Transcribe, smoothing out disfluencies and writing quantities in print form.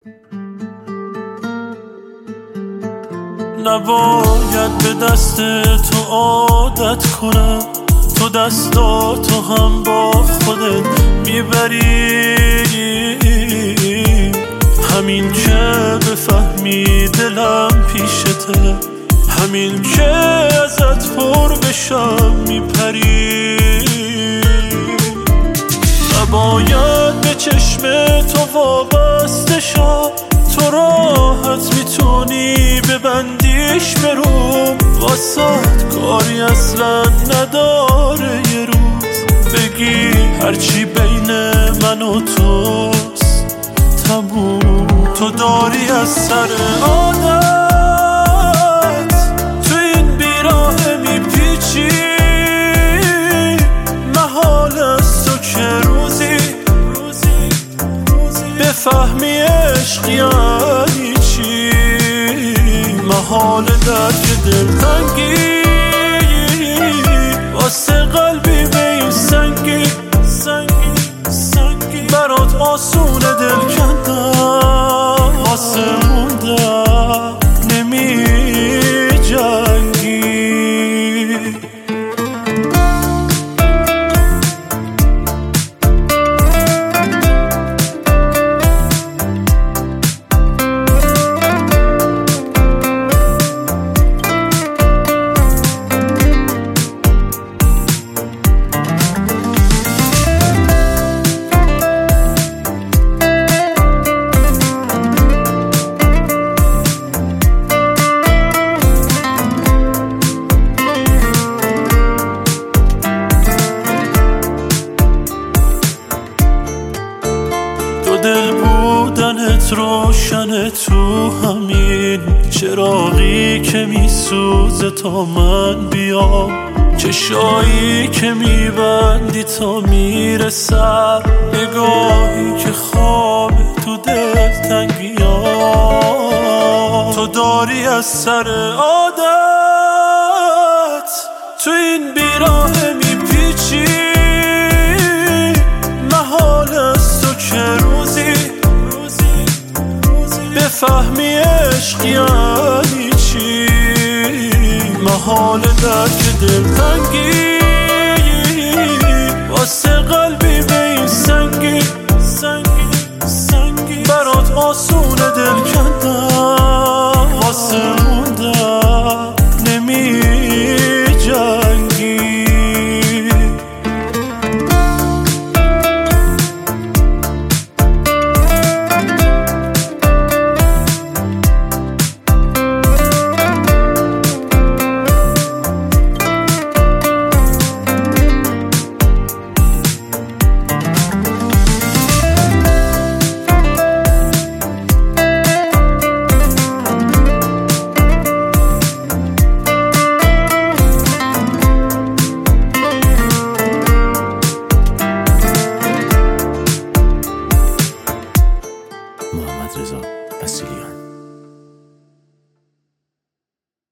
نباید به دست تو عادت کنم، تو دستاتو هم با خودت میبری، همین که بفهمی دلم پیشته، همین که ازت پر بشم میپری. نباید به چشم تو وابسته شم، تو راحت میتونی ببندیش برو، واسات کاری اصلا نداره یه روز بگی هرچی بین من و توست تموم. تو داری از سر عادت تو این بیراه میپیچی، محال است تو که روزی بفهمی عشق یعنی چی، محال درک دلتنگی واسه قلبی به این سنگی، برات آسونه دل کندم، واسه موندم نمی جنگی. دل بودنت روشنه تو همین چراغی که میسوزه تا من بیام، چشایی که میبندی تا میره سر، نگاهی که خوابه تو دلتنگیام. تو داری از سر عادت تو این بیراه میپیچی، محال است تو که بفهمی عشق یعنی چی، محال درک دلتنگی